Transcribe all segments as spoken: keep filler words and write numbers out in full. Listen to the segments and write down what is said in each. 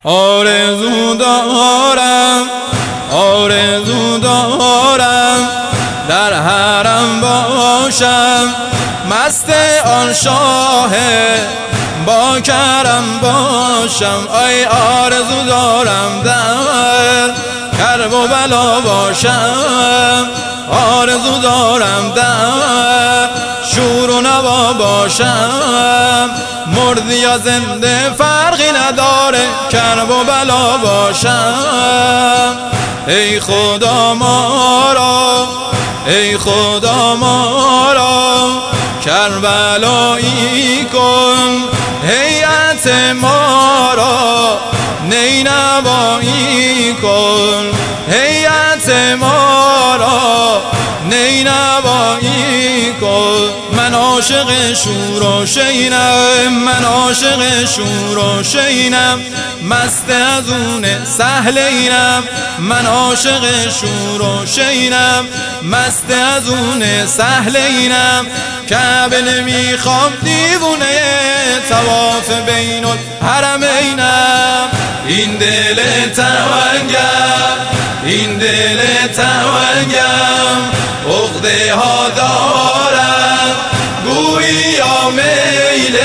آرزو دارم آرزو دارم در حرم باشم، مست آن شاه با کرم باشم. ای آرزو دارم در کرب و بلا باشم، آرزو دارم در شور و نوا باشم. مردی یا زنده فرقی نداره، کرب و بلا باشم. ای خدا ما را ای خدا ما را کربلایی کن، هیئت ما را نینوایی کن، هیئت ما را نینوایی کن. من عاشق شور و شینم، من عاشق شور و شینم، مست از اون سهل اینم. من عاشق شور و شینم، مست از اون سهل اینم. کعبه نمیخوام دیوونه طواف بین الحرمینم. این دل تنگم این دل تنگم عقده ها دارم، گویا میل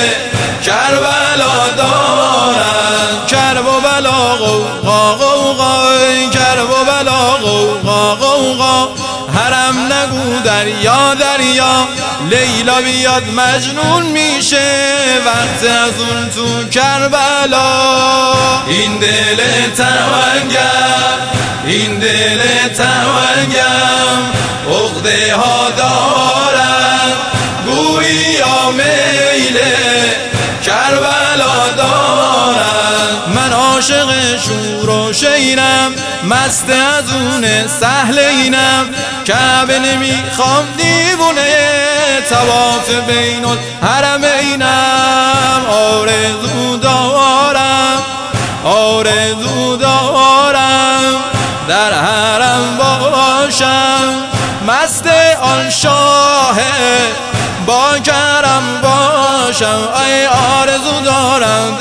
کربلا دارم. کرب و بلا غوغا غوغا، کرب و بلا غوغا غوغا. حرم نگو دریا دریا، لیلا بیاد مجنون میشه وقت از اون تو کربلا. این دل تنگم این دل تنگم عقده ها دارم، گویا میل کربلا دارم. من عاشق شور و شینم، مست از اون سهل اینم. کعبه نمیخوام دیوونه طواف بین الحرمینم. آرزو دارم آرزو دارم در حرم باشم، مست آن شاه با کرم باشم. ای آرزو دارم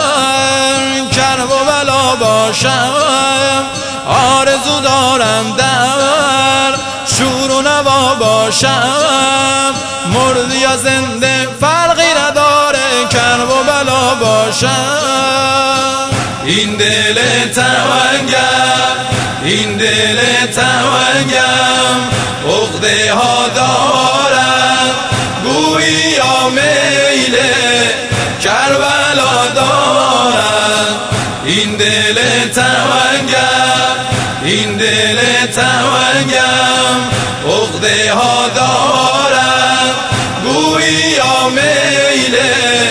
در کرب و بلا باشم، آرزو دارم در شور و نوا باشم. مردی یا زنده فرقی نداره، کرب و بلا باشم. این دل تنگم این دل تنگم عقده ها دارم، گویا میل کربلا دارم. این دل تنگم این دل تنگم عقده ها دارم، گویا میل